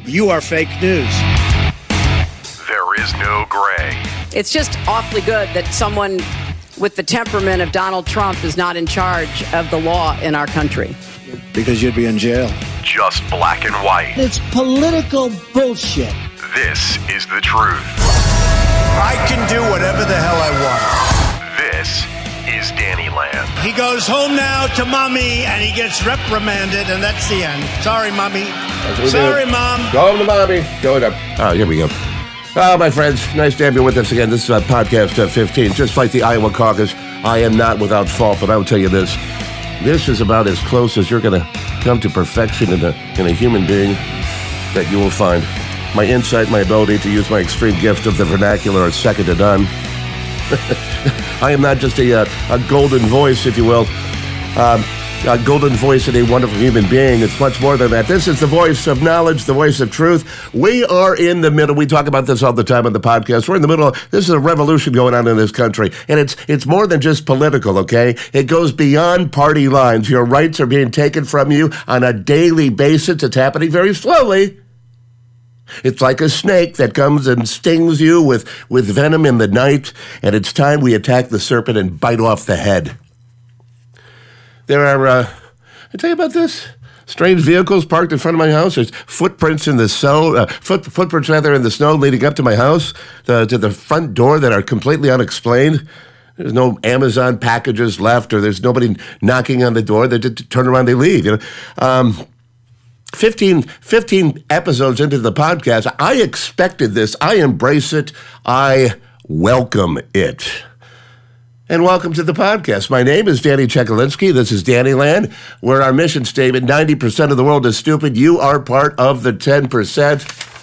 you are fake news. There is no gray. It's just awfully good that someone with the temperament of Donald Trump is not in charge of the law in our country. Because you'd be in jail. Just black and white. It's political bullshit. This is the truth. I can do whatever the hell I want. This is Danny Land. He goes home now to mommy and he gets reprimanded, and that's the end. Sorry, mommy. Sorry, Mom. Go home to mommy. Go it up. Oh, here we go. Oh, my friends, nice to have you with us again. This is podcast 15. Just like the Iowa caucus, I am not without fault, but I will tell you this. This is about as close as you're going to come to perfection in a human being that you will find. My insight, my ability to use my extreme gift of the vernacular are second to none. I am not just a golden voice, if you will, a golden voice and a wonderful human being. It's much more than that. This is the voice of knowledge, the voice of truth. We are in the middle. We talk about this all the time on the podcast. We're in the middle. This is a revolution going on in this country. And it's more than just political, okay? It goes beyond party lines. Your rights are being taken from you on a daily basis. It's happening very slowly. It's like a snake that comes and stings you with venom in the night, and it's time we attack the serpent and bite off the head. There are, I tell you about this, strange vehicles parked in front of my house. There's footprints in the snow, footprints rather in the snow leading up to my house, to the front door that are completely unexplained. There's no Amazon packages left, or there's nobody knocking on the door. They just turn around, they leave, you know. 15 episodes into the podcast, I expected this. I embrace it. I welcome it. And welcome to the podcast. My name is Danny Chekalinsky. This is Danny Land, where our mission statement, 90% of the world is stupid. You are part of the 10%.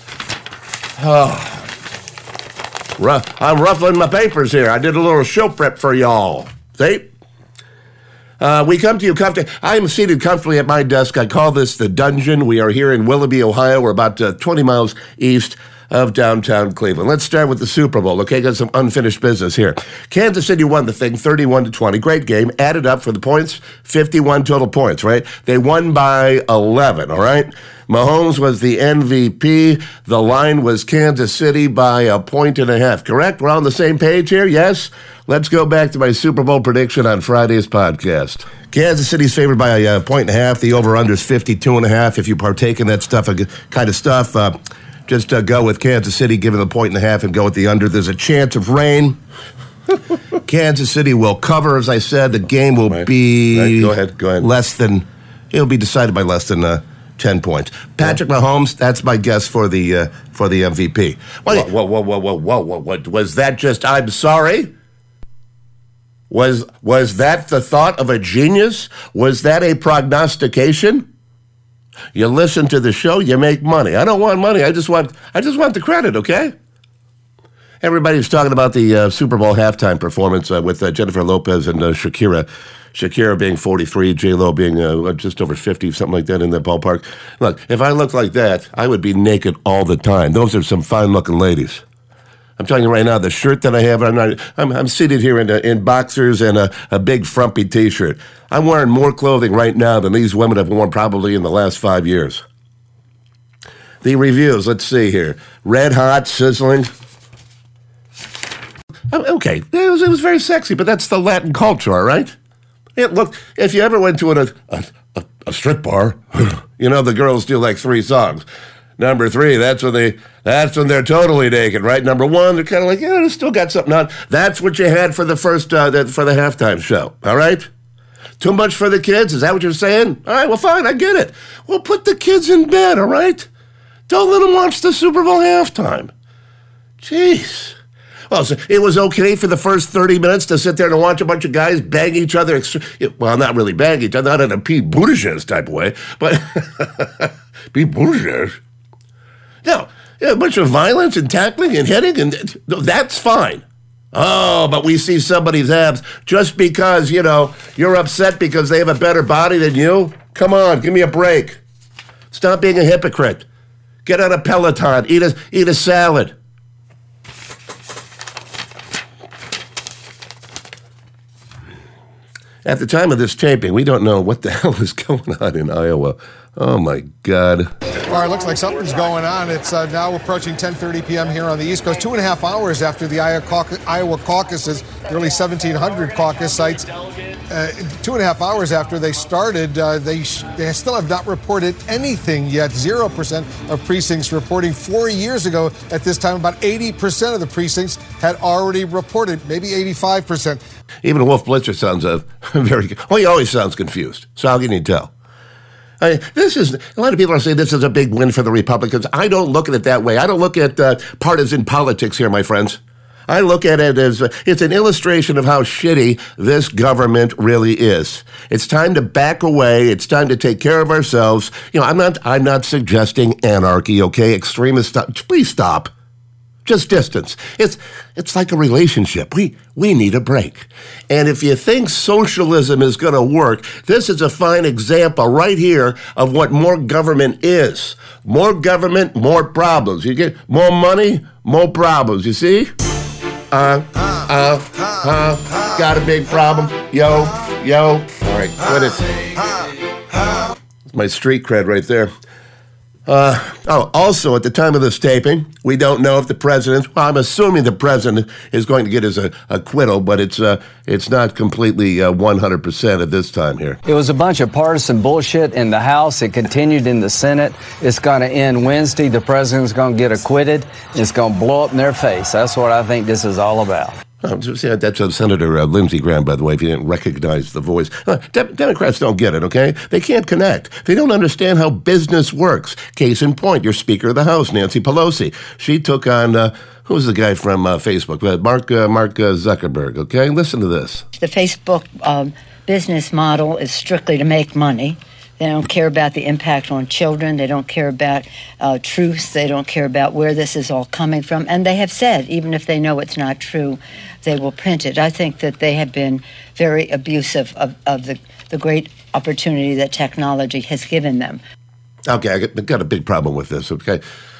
Oh, I'm ruffling my papers here. I did a little show prep for y'all. See? We come to you comfortably. I am seated comfortably at my desk. I call this the dungeon. We are here in Willoughby, Ohio. We're about 20 miles east of downtown Cleveland. Let's start with the Super Bowl, okay? Got some unfinished business here. Kansas City won the thing 31-20. Great game. Added up for the points, 51 total points, right? They won by 11, all right? Mahomes was the MVP. The line was Kansas City by 1.5 points, correct? We're on the same page here, yes? Let's go back to my Super Bowl prediction on Friday's podcast. Kansas City's favored by 1.5 points. The over-under is 52.5. If you partake in that kind of stuff, just go with Kansas City, give it 1.5 points and go with the under. There's a chance of rain. Kansas City will cover, as I said. The game will be Go ahead. It'll be decided by less than 10 points. Patrick Mahomes, that's my guess for the MVP. What was that just, I'm sorry? Was that the thought of a genius? Was that a prognostication? You listen to the show, you make money. I don't want money. I just want the credit, okay? Everybody's talking about the Super Bowl halftime performance with Jennifer Lopez and Shakira. Shakira being 43, J-Lo being just over 50, something like that in that ballpark. Look, if I looked like that, I would be naked all the time. Those are some fine-looking ladies. I'm telling you right now, the shirt that I have, I'm seated here in boxers and a big frumpy T-shirt. I'm wearing more clothing right now than these women have worn probably in the last 5 years. The reviews, let's see here. Red hot, sizzling. Okay, it was very sexy, but that's the Latin culture, all right? Look, if you ever went to a strip bar, you know the girls do like 3 songs. Number 3, that's when they're totally naked, right? Number 1, they're kind of like, yeah, they still got something on. That's what you had for the first for the halftime show, all right? Too much for the kids? Is that what you're saying? All right, well, fine, I get it. Well, put the kids in bed, all right? Don't let them watch the Super Bowl halftime. Jeez. Well, so it was okay for the first 30 minutes to sit there and watch a bunch of guys bang each other. Well, not really bang each other, not in a Pete Buttigieg type of way, but Pete Buttigieg. No, a bunch of violence and tackling and hitting, and that's fine. Oh, but we see somebody's abs just because, you're upset because they have a better body than you? Come on, give me a break. Stop being a hypocrite. Get on a Peloton, eat a salad. At the time of this taping, we don't know what the hell is going on in Iowa. Oh, my God. All right, looks like something's going on. It's now approaching 10:30 p.m. here on the East Coast. 2.5 hours after the Iowa caucuses, nearly 1,700 caucus sites. 2.5 hours after they started, they still have not reported anything yet. 0% of precincts reporting. 4 years ago at this time, about 80% of the precincts had already reported, maybe 85%. Even Wolf Blitzer sounds very good. Well, he always sounds confused. So how can you tell? A lot of people are saying this is a big win for the Republicans. I don't look at it that way. I don't look at partisan politics here, my friends. I look at it as it's an illustration of how shitty this government really is. It's time to back away. It's time to take care of ourselves. I'm not suggesting anarchy, okay? Extremists, please stop. Just distance. It's like a relationship. We need a break. And if you think socialism is going to work, this is a fine example right here of what more government is. More government, more problems. You get more money, more problems. You see? Got a big problem. Yo. All right, what is it? It's my street cred right there. Also, at the time of this taping, we don't know if the president, I'm assuming the president is going to get his acquittal, but it's not completely 100% at this time here. It was a bunch of partisan bullshit in the House. It continued in the Senate. It's going to end Wednesday. The president's going to get acquitted. It's going to blow up in their face. That's what I think this is all about. That's Senator Lindsey Graham, by the way, if you didn't recognize the voice. Democrats don't get it, okay? They can't connect. They don't understand how business works. Case in point, your Speaker of the House, Nancy Pelosi. She took on, who's the guy from Facebook? Mark Zuckerberg, okay? Listen to this. The Facebook business model is strictly to make money. They don't care about the impact on children. They don't care about truth. They don't care about where this is all coming from. And they have said, even if they know it's not true, they will print it. I think that they have been very abusive of the great opportunity that technology has given them. Okay, I've got a big problem with this, okay?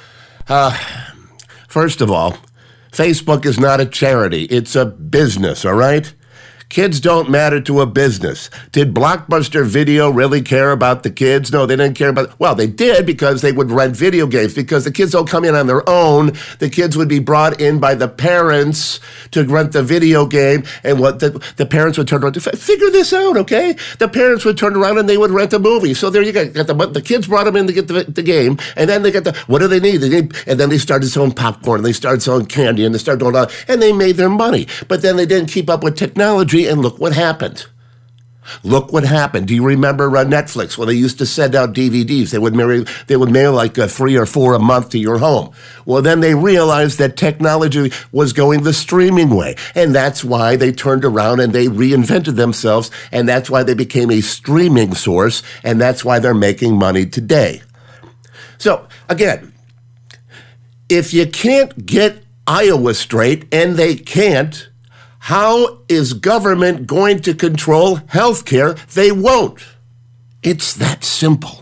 First of all, Facebook is not a charity. It's a business, all right? Kids don't matter to a business. Did Blockbuster Video really care about the kids? No, they didn't care about... Well, they did because they would rent video games. Because the kids don't come in on their own. The kids would be brought in by the parents to rent the video game. And what the parents would turn around to... Figure this out, okay? The parents would turn around and they would rent a movie. So there you go. The kids brought them in to get the game. And then they got what do they need? And then they started selling popcorn. And they started selling candy. And they started doing all... And they made their money. But then they didn't keep up with technology. And look what happened. Look what happened. Do you remember Netflix? Well, they used to send out DVDs. They would mail like 3 or 4 a month to your home. Well, then they realized that technology was going the streaming way. And that's why they turned around and they reinvented themselves. And that's why they became a streaming source. And that's why they're making money today. So, again, if you can't get Iowa straight, and they can't, how is government going to control health care? They won't. It's that simple.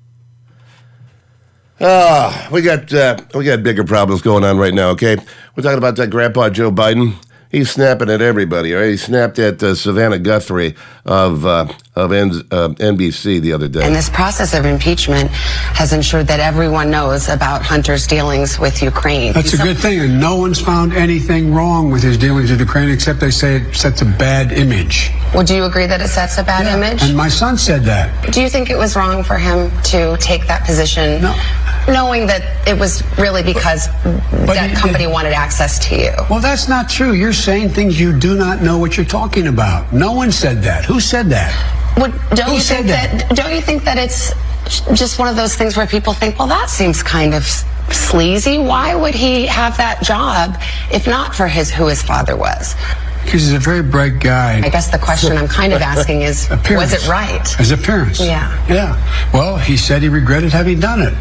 We got bigger problems going on right now, okay? We're talking about that Grandpa Joe Biden. He's snapping at everybody, right? He snapped at Savannah Guthrie of NBC the other day. And this process of impeachment has ensured that everyone knows about Hunter's dealings with Ukraine. That's a good thing, and no one's found anything wrong with his dealings with Ukraine, except they say it sets a bad image. Would you agree that it sets a bad image? And my son said that. Do you think it was wrong for him to take that position? No. Knowing that it was really because that company wanted access to you. Well, that's not true. You're saying things you do not know what you're talking about. No one said that. Who said that? Don't you think that it's just one of those things where people think, well, that seems kind of sleazy. Why would he have that job if not for who his father was? Because he's a very bright guy. I guess the question I'm kind of asking is, was it right? His appearance. Yeah. Well, he said he regretted having done it.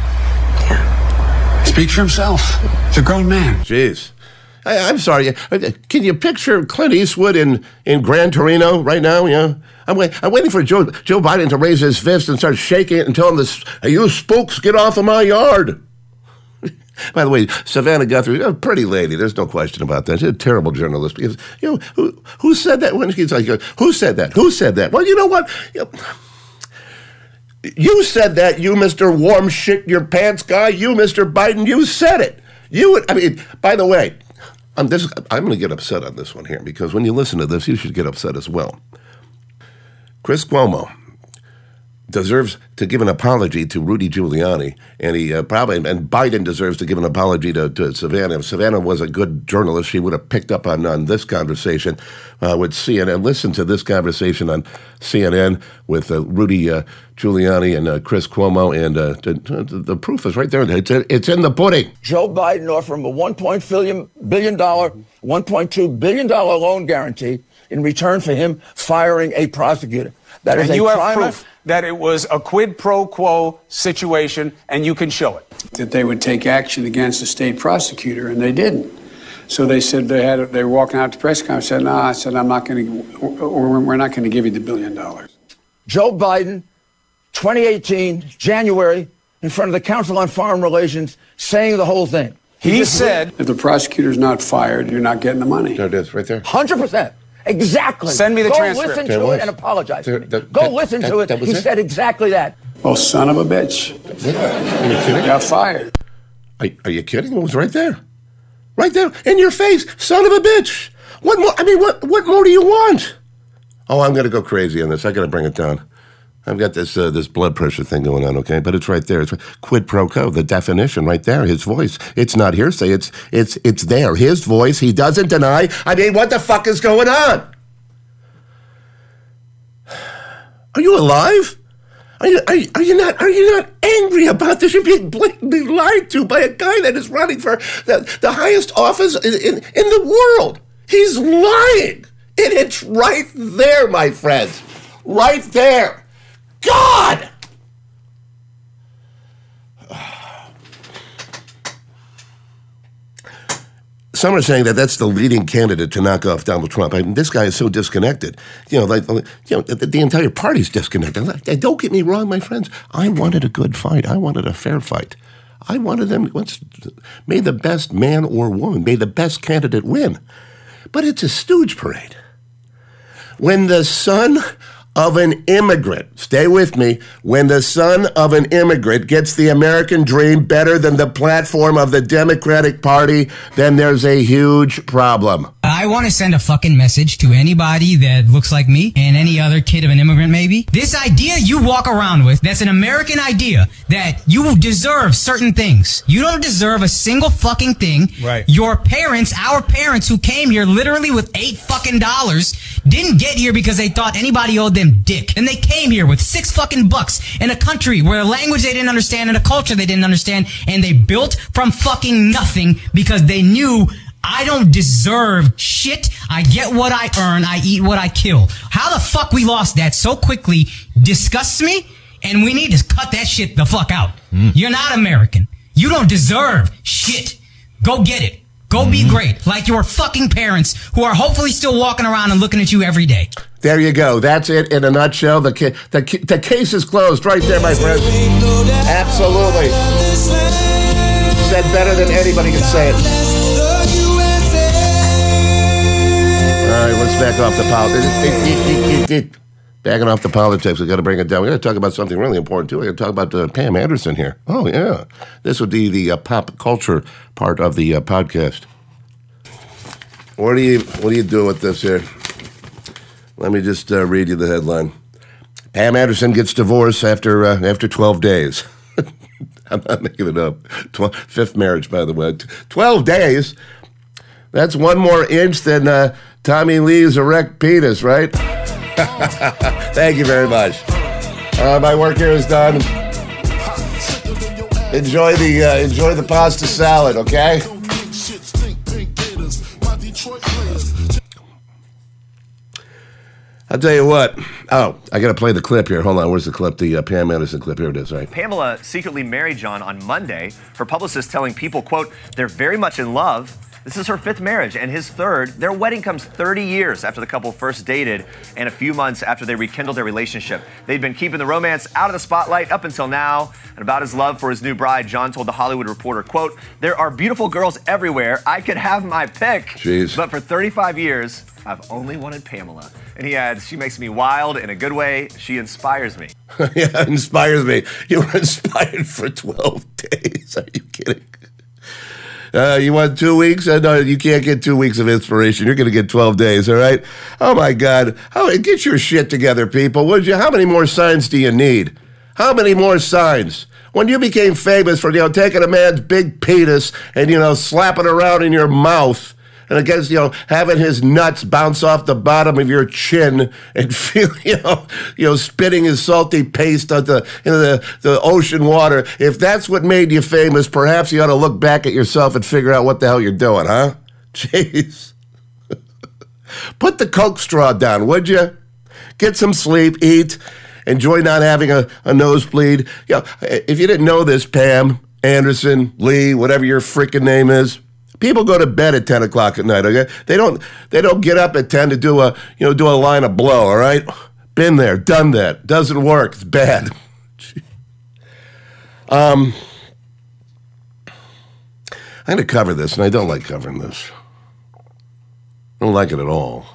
Speaks for himself. He's a grown man. Jeez. I'm sorry. Can you picture Clint Eastwood in Gran Torino right now? Yeah. I'm waiting for Joe Biden to raise his fist and start shaking it and tell him this, hey, you spooks, get off of my yard. By the way, Savannah Guthrie, a pretty lady. There's no question about that. She's a terrible journalist. Because, who said that? When he's like, who said that? Who said that? Well, you know what? You said that, you Mr. Warm Shit Your Pants guy, you Mr. Biden, you said it. By the way, I'm going to get upset on this one here because when you listen to this, you should get upset as well. Chris Cuomo deserves to give an apology to Rudy Giuliani, and Biden deserves to give an apology to Savannah. If Savannah was a good journalist, she would have picked up on this conversation with CNN. Listen to this conversation on CNN with Rudy Giuliani and Chris Cuomo, and the proof is right there. It's in the pudding. Joe Biden offered him a $1.2 billion loan guarantee in return for him firing a prosecutor. That is and you a have proof that it was a quid pro quo situation, and you can show it. That they would take action against the state prosecutor, and they didn't. So they said they were walking out to press conference. Said, "No," I said, "I'm not going to, or we're not going to give you the $1 billion." Joe Biden, 2018 January, in front of the Council on Foreign Relations, saying the whole thing. He said, "If the prosecutor's not fired, you're not getting the money." There it is, right there. 100%. Exactly. Send me the transcript. Go listen to it and apologize to me. Go listen to it. He said exactly that. Well, son of a bitch. Are you kidding? Got fired. Are you kidding? It was right there. Right there. In your face. Son of a bitch. What more? I mean, what more do you want? Oh, I'm going to go crazy on this. I got to bring it down. I've got this blood pressure thing going on, okay? But it's right there. It's quid pro quo, the definition right there, his voice. It's not hearsay. It's there. His voice, he doesn't deny. I mean, what the fuck is going on? Are you alive? Are you not angry about this? You're being blatantly lied to by a guy that is running for the highest office in the world. He's lying. And it's right there, my friends. Right there. God! Some are saying that that's the leading candidate to knock off Donald Trump. I mean, this guy is so disconnected. The entire party's disconnected. And don't get me wrong, my friends. I wanted a good fight. I wanted a fair fight. I wanted them. May the best man or woman, may the best candidate win. But it's a stooge parade. When the son of an immigrant, stay with me, when the son of an immigrant gets the American dream better than the platform of the Democratic Party, then there's a huge problem. I want to send a fucking message to anybody that looks like me and any other kid of an immigrant maybe. This idea you walk around with, that's an American idea, that you deserve certain things. You don't deserve a single fucking thing. Right. Your parents, our parents who came here literally with $8 fucking didn't get here because they thought anybody owed them dick. And they came here with $6 fucking in a country where a language they didn't understand and a culture they didn't understand, and they built from fucking nothing because they knew I don't deserve shit. I get what I earn. I eat what I kill. How the fuck we lost that so quickly disgusts me, and we need to cut that shit the fuck out. You're not American. You don't deserve shit. Go get it. Go be great, like your fucking parents, who are hopefully still walking around and looking at you every day. There you go. That's it in a nutshell. The case is closed right there, my friends. Absolutely. Said better than anybody can say it. All right, let's back off the politics. Backing off the politics, we got to bring it down. We got to talk about something really important too. We got to talk about Pam Anderson here. Oh yeah, this would be the pop culture part of the podcast. What do you do with this here? Let me just read you the headline. Pam Anderson gets divorced after 12 days. I'm not making it up. Fifth marriage, by the way. 12 days. That's one more inch than Tommy Lee's erect penis, right? Thank you very much. My work here is done. Enjoy the pasta salad, okay? I'll tell you what. Oh, I got to play the clip here. Hold on. Where's the clip? The Pam Anderson clip. Here it is, right? Pamela secretly married John on Monday. Her publicist telling People, quote, they're very much in love. This is her fifth marriage and his third. Their wedding comes 30 years after the couple first dated and a few months after they rekindled their relationship. They've been keeping the romance out of the spotlight up until now. And about his love for his new bride, John told The Hollywood Reporter, quote, there are beautiful girls everywhere. I could have my pick. Jeez. But for 35 years, I've only wanted Pamela. And he adds, she makes me wild in a good way. She inspires me. Yeah, inspires me. You were inspired for 12 days. Are you kidding? You want 2 weeks? No, you can't get 2 weeks of inspiration. You're going to get 12 days, all right? Oh, my God. Get your shit together, people, would you? How many more signs do you need? How many more signs? When you became famous for, taking a man's big penis and, slapping around in your mouth and against, having his nuts bounce off the bottom of your chin and feel, spitting his salty paste into the ocean water. If that's what made you famous, perhaps you ought to look back at yourself and figure out what the hell you're doing, huh? Jeez. Put the Coke straw down, would you? Get some sleep, eat, enjoy not having a nosebleed. If you didn't know this, Pam, Anderson, Lee, whatever your freaking name is, people go to bed at 10 o'clock at night, okay? They don't get up at 10 to do a line of blow, all right? Been there, done that. Doesn't work. It's bad. I'm going to cover this, and I don't like covering this. I don't like it at all.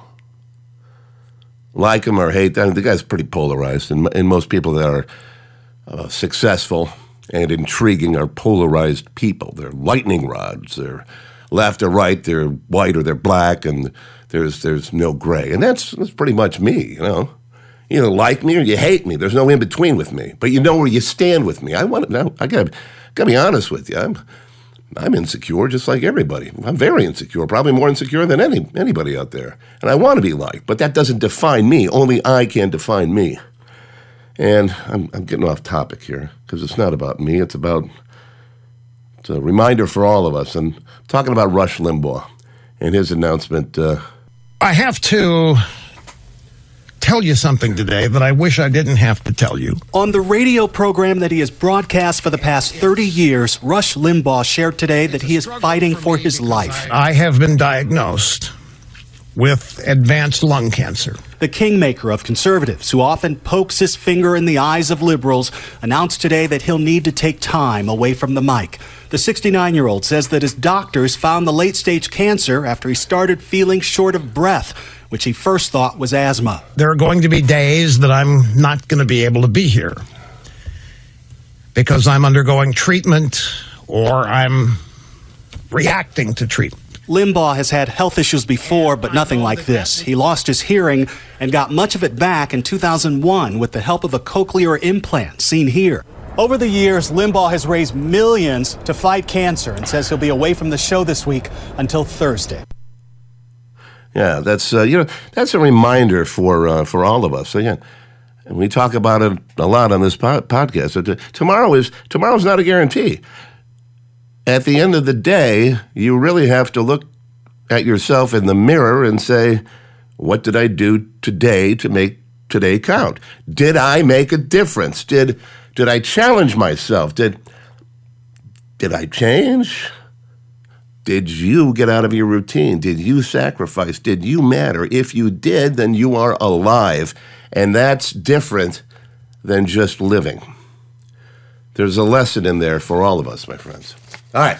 Like him or hate him, the guy's pretty polarized, and most people that are successful and intriguing are polarized people. They're lightning rods. They're left or right. They're white or they're black, and there's no gray. And that's pretty much me, You either like me or you hate me. There's no in between with me. But you know where you stand with me. I gotta be honest with you. I'm insecure just like everybody. I'm very insecure, probably more insecure than anybody out there. And I want to be liked, but that doesn't define me. Only I can define me. And I'm getting off topic here because it's not about me. It's a reminder for all of us. And I'm talking about Rush Limbaugh and his announcement. I have to tell you something today that I wish I didn't have to tell you. On the radio program that he has broadcast for the past 30 years, Rush Limbaugh shared today that he is fighting for his life. I have been diagnosed with advanced lung cancer. The kingmaker of conservatives, who often pokes his finger in the eyes of liberals, announced today that he'll need to take time away from the mic. The 69-year-old says that his doctors found the late-stage cancer after he started feeling short of breath, which he first thought was asthma. There are going to be days that I'm not going to be able to be here because I'm undergoing treatment or I'm reacting to treatment. Limbaugh has had health issues before, but nothing like this. He lost his hearing and got much of it back in 2001 with the help of a cochlear implant seen here. Over the years, Limbaugh has raised millions to fight cancer and says he'll be away from the show this week until Thursday. Yeah, that's that's a reminder for all of us. Again, and we talk about it a lot on this podcast. Tomorrow's not a guarantee. At the end of the day, you really have to look at yourself in the mirror and say, what did I do today to make today count? Did I make a difference? Did I challenge myself? Did I change? Did you get out of your routine? Did you sacrifice? Did you matter? If you did, then you are alive, and that's different than just living. There's a lesson in there for all of us, my friends. All right.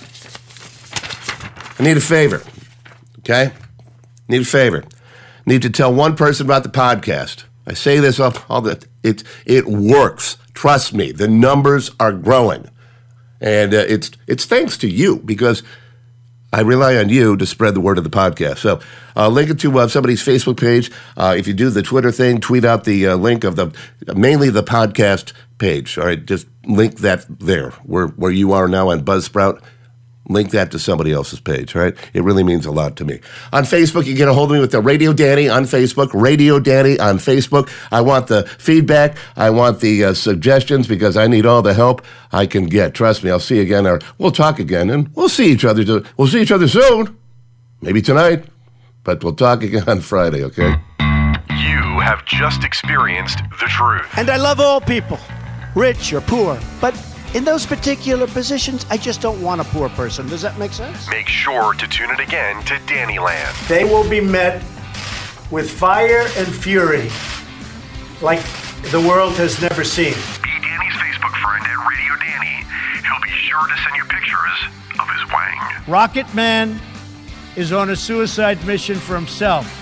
I need a favor, okay? Need a favor. Need to tell one person about the podcast. I say this all the it works. Trust me, the numbers are growing. And it's thanks to you, because I rely on you to spread the word of the podcast. So link it to somebody's Facebook page. If you do the Twitter thing, tweet out the link of mainly the podcast page. All right, just link that there where you are now on Buzzsprout. Link that to somebody else's page, all right? It really means a lot to me. On Facebook, you get a hold of me with the Radio Danny on Facebook, Radio Danny on Facebook. I want the feedback. I want the suggestions, because I need all the help I can get. Trust me, I'll see you again, or we'll talk again, and we'll see each other. We'll see each other soon. Maybe tonight, but we'll talk again on Friday, okay? You have just experienced the truth. And I love all people, rich or poor, but in those particular positions, I just don't want a poor person. Does that make sense? Make sure to tune in again to Dannyland. They will be met with fire and fury like the world has never seen. Be Danny's Facebook friend at Radio Danny. He'll be sure to send you pictures of his wang. Rocket Man is on a suicide mission for himself.